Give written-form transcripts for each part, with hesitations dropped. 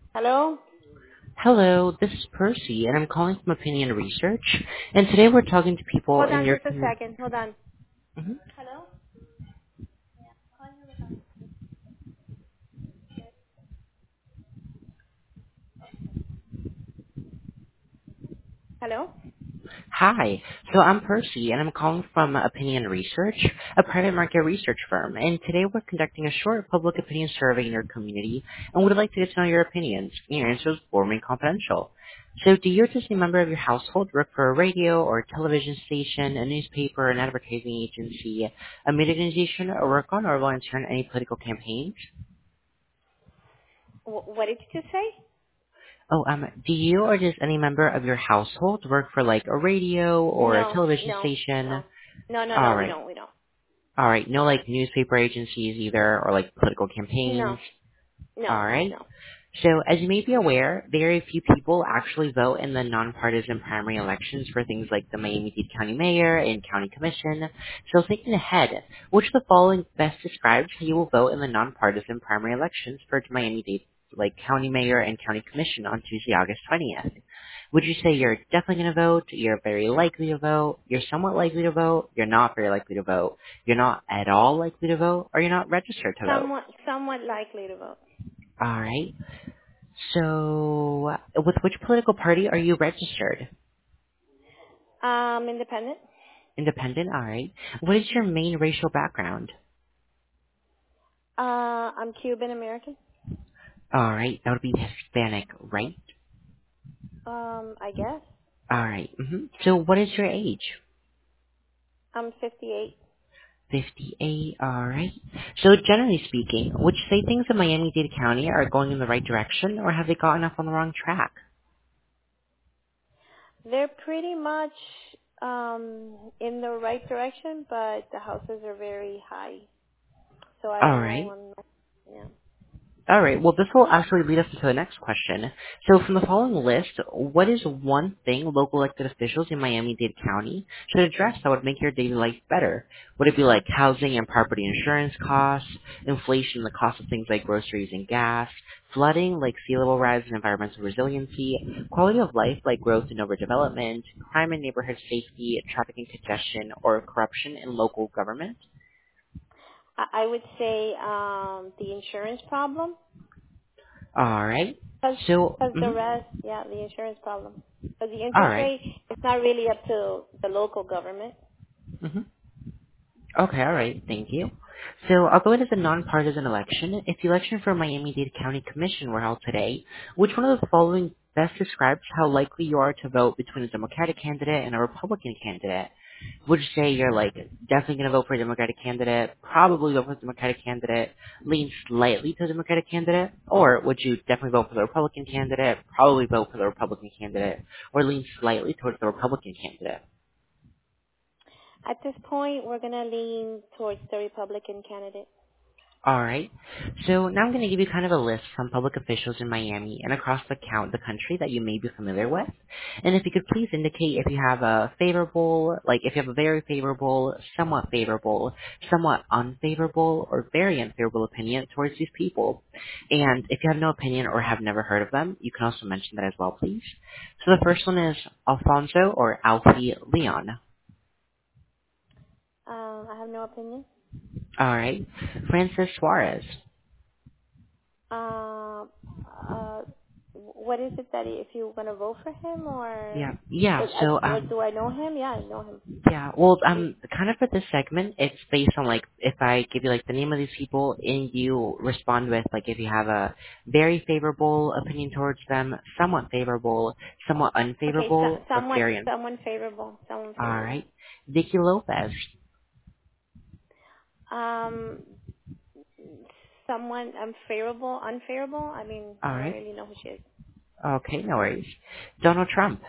Hello? Hello, this is Percy, and I'm calling from Opinion Research. And today we're talking to people Hold in on your just a second. Hold on. Mhm. Hello? Hello? Hi. So I'm Percy, and I'm calling from Opinion Research, a private market research firm. And today we're conducting a short public opinion survey in your community, and would like to get to know your opinions. Your answers will remain confidential. So do you or does any member of your household work for a radio or television station, a newspaper, an advertising agency, a media organization, or work on or volunteer in any political campaigns? What did you say? Oh, do you or does any member of your household work for like a radio or a No, television no, station? no. No, no, no, All we right. don't, we don't. All right. No like newspaper agencies either or like political No, campaigns. no, All right. no. So, as you may be aware, very few people actually vote in the nonpartisan primary elections for things like the Miami-Dade County Mayor and County Commission. So, thinking ahead, which of the following best describes how you will vote in the nonpartisan primary elections for Miami-Dade like County Mayor and County Commission on Tuesday, August 20th? Would you say you're definitely going to vote, you're very likely to vote, you're somewhat likely to vote, you're not very likely to vote, you're not at all likely to vote, or you're not registered to vote? Somewhat likely to vote. All right. So, with which political party are you registered? Independent? Independent, alright. What is your main racial background? I'm Cuban American. Alright, that would be Hispanic, right? I guess. Alright, So what is your age? I'm 58. 58, alright. So generally speaking, would you say things in Miami-Dade County are going in the right direction, or have they gotten off on the wrong track? They're pretty much, in the right direction, but the houses are very high. So I don't know. Alright. Yeah. All right. Well, this will actually lead us to the next question. So, from the following list, what is one thing local elected officials in Miami-Dade County should address that would make your daily life better? Would it be like housing and property insurance costs, inflation, the cost of things like groceries and gas, flooding, like sea level rise and environmental resiliency, quality of life, like growth and overdevelopment, crime and neighborhood safety, traffic and congestion, or corruption in local government? I would say the insurance problem, All right. because So, the rest, yeah, the insurance problem. Because the all interest right. rate is not really up to the local government. Mm-hmm. Okay, all right. Thank you. So, although it is a nonpartisan election, if the election for Miami-Dade County Commission were held today, which one of the following best describes how likely you are to vote between a Democratic candidate and a Republican candidate? Would you say you're like definitely going to vote for a Democratic candidate, probably vote for the Democratic candidate, lean slightly to the Democratic candidate, or would you definitely vote for the Republican candidate, probably vote for the Republican candidate, or lean slightly towards the Republican candidate? At this point, we're going to lean towards the Republican candidate. All right. So now I'm going to give you kind of a list from public officials in Miami and across the country that you may be familiar with. And if you could please indicate if you have a favorable, like if you have a very favorable, somewhat unfavorable, or very unfavorable opinion towards these people. And if you have no opinion or have never heard of them, you can also mention that as well, please. So the first one is Alfonso or Alfie Leon. I have no opinion. All right. Francis Suarez. Um, uh, what is it that if you're going to vote for him, Yeah. Yeah. So or do I know him? Yeah, I know him. Yeah, well, kind of for this segment, it's based on like if I give you like the name of these people and you respond with like if you have a very favorable opinion towards them, somewhat favorable, somewhat Okay, unfavorable, or very someone favorable, someone all favorable. right. Vicky Lopez. Um, someone unfavorable. I mean, All I don't right. really know who she is. Okay, no worries. Donald Trump.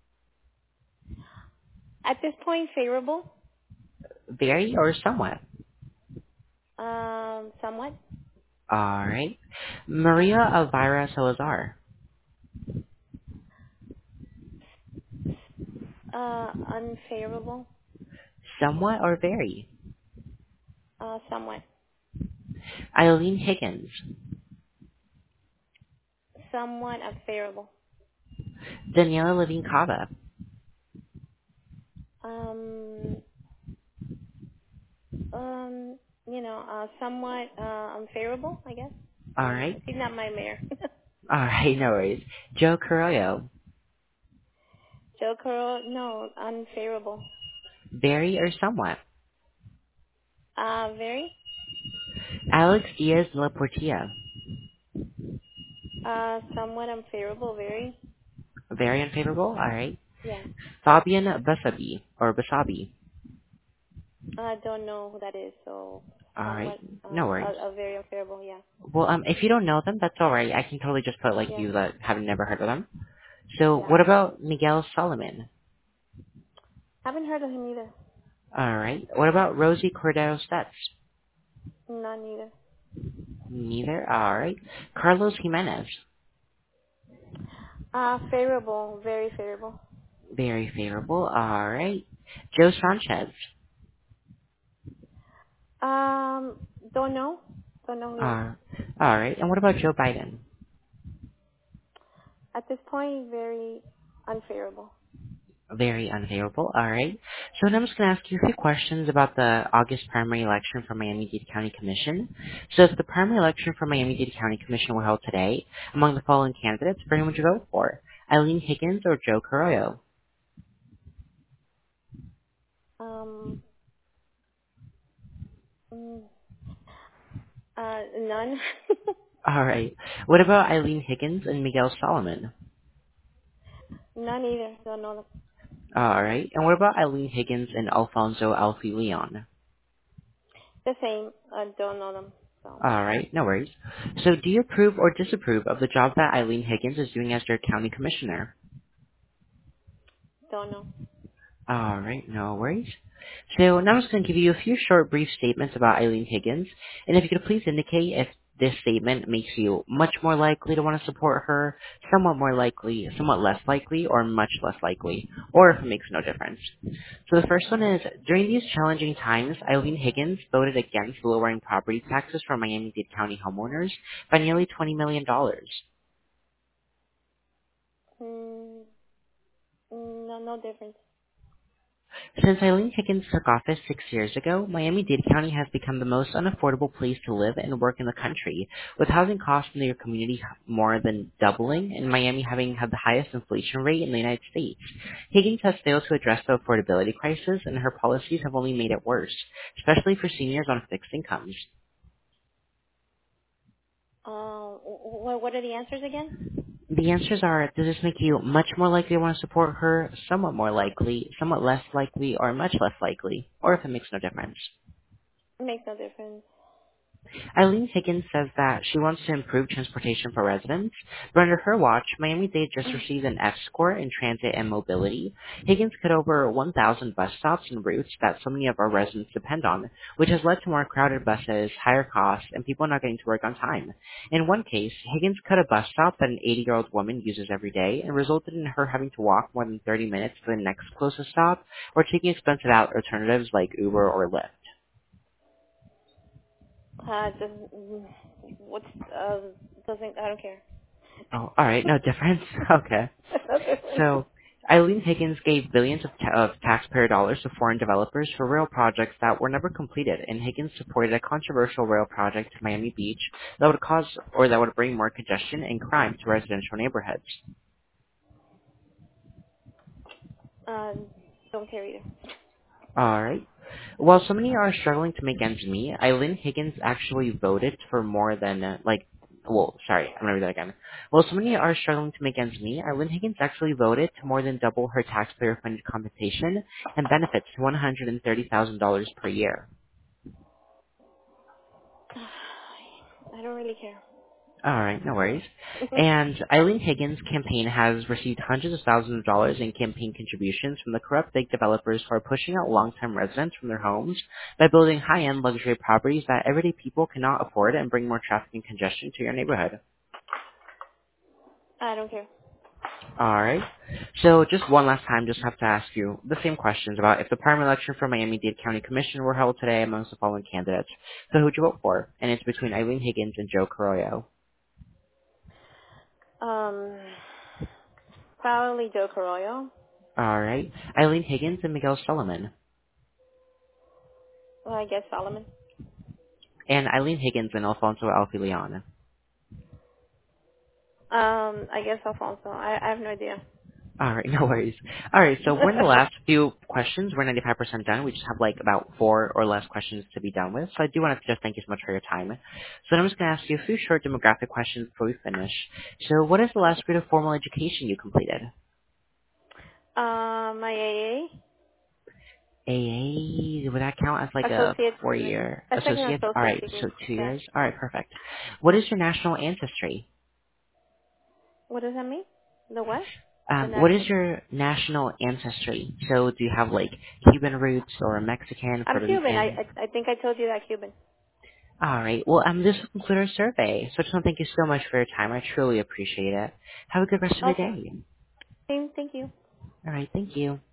At this point, favorable. Very or somewhat. Somewhat. All right. Maria Elvira Salazar. Unfavorable. Somewhat or very. Somewhat. Eileen Higgins. somewhat unfavorable. Daniela Levine Cava. Um, somewhat unfavorable, I guess. All right. She's not my mayor. All right, no worries. Joe Carollo. Joe Carroll, no, unfavorable. Very or somewhat. Very, Alex Diaz La Portilla. somewhat unfavorable, very, Very unfavorable. All right. yeah. Fabian Basabi or Basabi. I don't know who that is, so All right. somewhat, No worries. a very unfavorable, yeah. Well, if you don't know them, that's all right. I can totally just put like Yeah, you that have never heard of them. So yeah. what about Miguel Solomon? Haven't heard of him either. All right. What about Rosie Cordero Stutz? None either. Neither. All right. Carlos Jimenez. Favorable, very favorable. Very favorable. All right. Joe Sanchez. Um, don't know. Don't know who he is. Uh, all right. And what about Joe Biden? At this point, very unfavorable. Very unfavorable. All right. So now I'm just going to ask you a few questions about the August primary election for Miami-Dade County Commission. So if the primary election for Miami-Dade County Commission were held today, among the following candidates, for whom would you vote for? Eileen Higgins or Joe Carollo? Um, mm, none. All right. What about Eileen Higgins and Miguel Solomon? None either. Don't know them. All right. And what about Eileen Higgins and Alfonso Alfie Leon? The same. I don't know them. So, All right. No worries. So do you approve or disapprove of the job that Eileen Higgins is doing as your county commissioner? don't know. All right. No worries. So now I'm just going to give you a few short, brief statements about Eileen Higgins, and if you could please indicate if this statement makes you much more likely to want to support her, somewhat more likely, somewhat less likely, or much less likely, or if it makes no difference. So the first one is, during these challenging times, Eileen Higgins voted against lowering property taxes for Miami-Dade County homeowners by nearly $20 million. Mm, no, no difference. Since Eileen Higgins took office 6 years ago, Miami-Dade County has become the most unaffordable place to live and work in the country, with housing costs in your community more than doubling, and Miami having had the highest inflation rate in the United States. Higgins has failed to address the affordability crisis, and her policies have only made it worse, especially for seniors on fixed incomes. What are the answers again? The answers are, does this make you much more likely to want to support her, somewhat more likely, somewhat less likely, or much less likely, or if it makes no difference? It makes no difference. Eileen Higgins says that she wants to improve transportation for residents, but under her watch, Miami-Dade just received an F score in transit and mobility. Higgins cut over 1,000 bus stops and routes that so many of our residents depend on, which has led to more crowded buses, higher costs, and people not getting to work on time. In one case, Higgins cut a bus stop that an 80-year-old woman uses every day and resulted in her having to walk more than 30 minutes to the next closest stop or taking expensive alternatives like Uber or Lyft. Just what's doesn't I don't care. Oh, all right, no difference. Okay. No difference. So, Eileen Higgins gave billions of taxpayer dollars to foreign developers for rail projects that were never completed, and Higgins supported a controversial rail project to Miami Beach that would cause or that would bring more congestion and crime to residential neighborhoods. Don't care either. All right. While so many are struggling to make ends meet, Eileen Higgins actually voted for more than, I'm going to read that again. While so many are struggling to make ends meet, Eileen Higgins actually voted to more than double her taxpayer-funded compensation and benefits to $130,000 per year. I don't really care. All right, no worries. And Eileen Higgins' campaign has received hundreds of thousands of dollars in campaign contributions from the corrupt big developers who are pushing out long-term residents from their homes by building high-end luxury properties that everyday people cannot afford and bring more traffic and congestion to your neighborhood. I don't care. All right. So just one last time, just have to ask you the same questions about if the primary election for Miami-Dade County Commission were held today amongst the following candidates. So who would you vote for? And it's between Eileen Higgins and Joe Carollo. Um, probably Joe Carollo. All right. Eileen Higgins and Miguel Solomon. Well, I guess Solomon. And Eileen Higgins and Alfonso Alfilion. I guess Alfonso. I have no idea. All right, no worries. All right, so we're in the last few questions. We're 95% done. We just have like about 4 or less questions to be done with. So I do want to just thank you so much for your time. So I'm just going to ask you a few short demographic questions before we finish. So what is the last grade of formal education you completed? My AA. AA, would that count as like a Associate's degree. 4-year That's like an associate? All associate right, degree. so 2 Yeah. years. All right, perfect. What is your national ancestry? What does that mean? The what? The What is national. your national ancestry? So do you have like Cuban roots or Mexican, I'm Puerto Cuban. Rican? I think I told you that Cuban. All right. Well, this will conclude our survey. So I just want to thank you so much for your time. I truly appreciate it. Have a good rest of your Okay. day. Thank you. All right. Thank you.